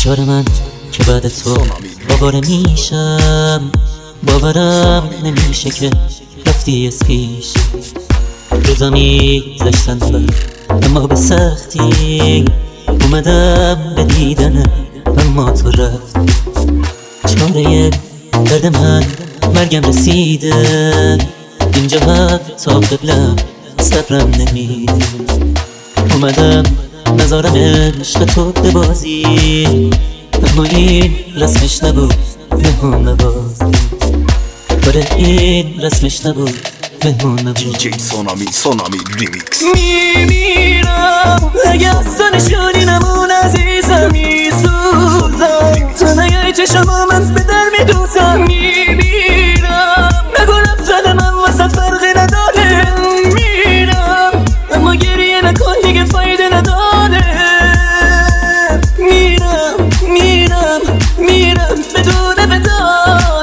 بیچاره من که بعد تو باواره میشم، باورم نمیشه که رفتی از پیش. روزا میگذشتن اما به سختی اومدم به دیدن، اما تو رفتی. چاره درد من مرگم رسیده، اینجا هم تا قبلم صبرم نمیده. اومدم نذارم عشق تو ببازی، اما این رسمش نبود مهمون نوازی. آره این رسمش نبود مهمون نوازی. DJ سونامی ریمیکس. میمیرم اگه از تو نشونی نمون عزیزم، میسوزم تو نگه چشم من به در میدوزم. میمیرم نگو رفتن من وسط فرقی نداره، میرم اما گریه نکن دیگه فایده نداره. میرم بدون ودا،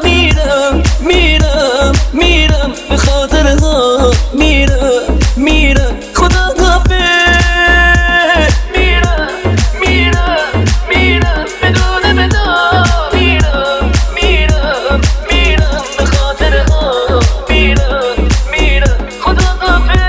میرم به خاطر ها، میرم خدا حافظ. میرم بدون ودا، میرم به خاطر ها، میرم خدا حافظ.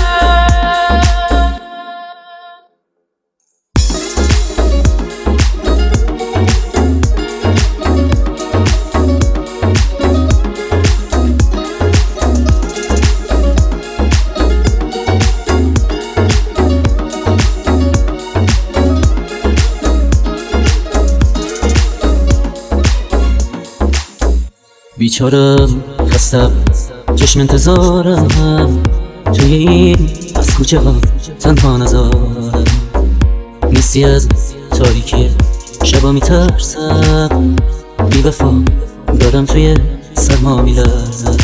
بیچارم خستم چشم انتظارم، توی این از کوچه ها تنها نذارم. نیستی از تاریکی شبا میترسم، بی وفا دارم توی سرما میلرزم.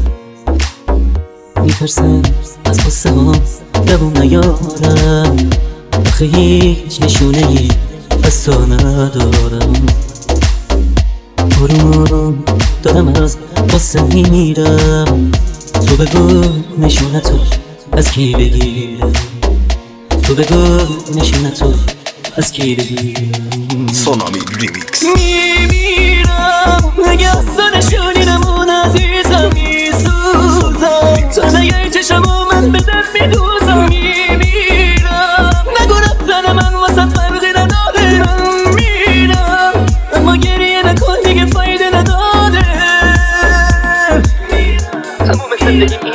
میترسم از قصه ها دوام نیارم، آخه هیچ نشونه ای از تو ندارم. آروم دارم از قصه میمیرم، تو بگو نشونتو از کی بگیرم، تو بگو نشونتو از کی بگیرم. سونامی ریمیکس. میمیرم اگه از تو نشونی نمون عزیزم، میسوزم تو نگه چشم من به در میدوزم. میمیرم نگو رفتن من وسط فرقی نداره، میرم اما گریه نکن دیگه فایده نداره. تموم زندگی